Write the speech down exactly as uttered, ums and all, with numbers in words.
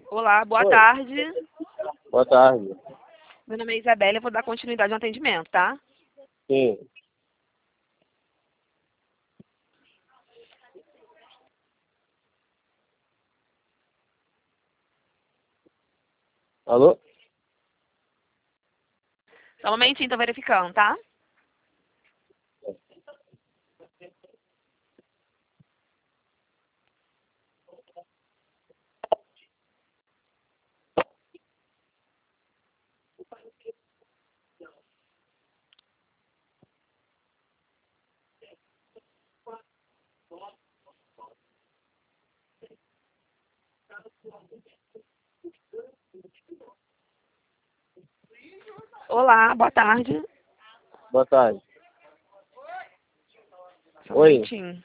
Olá, boa Oi. tarde. Boa tarde. Meu nome é Isabela, eu vou dar continuidade ao atendimento, tá? Sim. Alô? Só um momentinho, tô verificando, tá? Olá, boa tarde. Boa tarde. Só um Oi. momentinho.